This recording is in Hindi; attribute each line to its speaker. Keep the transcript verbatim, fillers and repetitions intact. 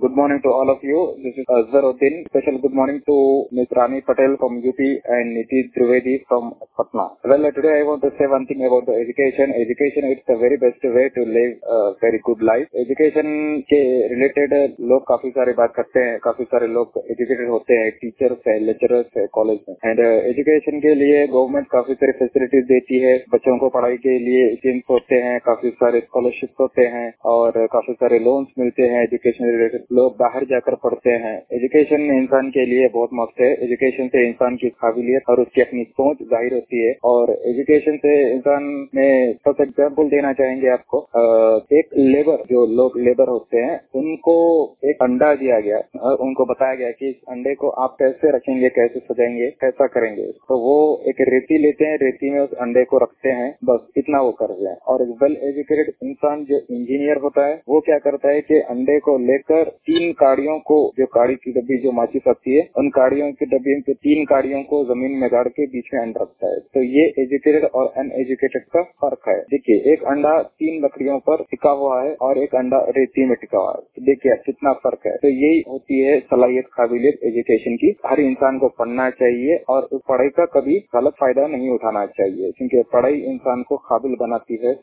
Speaker 1: Good morning to all of you. This is Azharuddin. Special good morning to Miz Rani Patel from U P and Nitish Trivedi from Patna. Well, uh, today I want to say one thing about the education. Education is the very best way to live a very good life. Education के related लोग काफी सारे बात करते हैं, काफी सारे लोग educated होते हैं, teachers है, lecturers है college में. And uh, education के लिए government काफी सारी facilities देती है. बच्चों को पढ़ाई के लिए schemes होते हैं, काफी सारे scholarships होते हैं और काफी सारे loans मिलते हैं education related. लोग बाहर जाकर पढ़ते हैं. एजुकेशन इंसान के लिए बहुत मस्त है. एजुकेशन से इंसान की काबिलियत और उसकी अपनी सोच जाहिर होती है और एजुकेशन से इंसान में फर्स्ट एग्जाम्पल देना चाहेंगे आपको. एक लेबर जो लोग लेबर होते हैं उनको एक अंडा दिया गया और उनको बताया गया कि इस अंडे को आप कैसे रखेंगे, कैसे सजाएंगे, कैसा करेंगे. तो वो एक रेती लेते हैं, रेती में उस अंडे को रखते हैं, बस इतना वो कर रहे हैं. और एक वेल एजुकेटेड इंसान जो इंजीनियर होता है वो क्या करता है कि अंडे को लेकर तीन काड़ियों को, जो काड़ी की डब्बी जो माचिस आती है, उन काड़ियों की डब्बी के तीन काड़ियों को जमीन में गाड़ के बीच में अंडा रखता है. तो ये एजुकेटेड और अनएजुकेटेड का फर्क है. देखिए, एक अंडा तीन लकड़ियों पर टिका हुआ है और एक अंडा रेती में टिका हुआ है. तो देखिए कितना फर्क है. तो यही होती है सलाहियत, काबिलियत एजुकेशन की. हर इंसान को पढ़ना चाहिए और उस पढ़ाई का कभी गलत फायदा नहीं उठाना चाहिए, क्योंकि पढ़ाई इंसान को काबिल बनाती है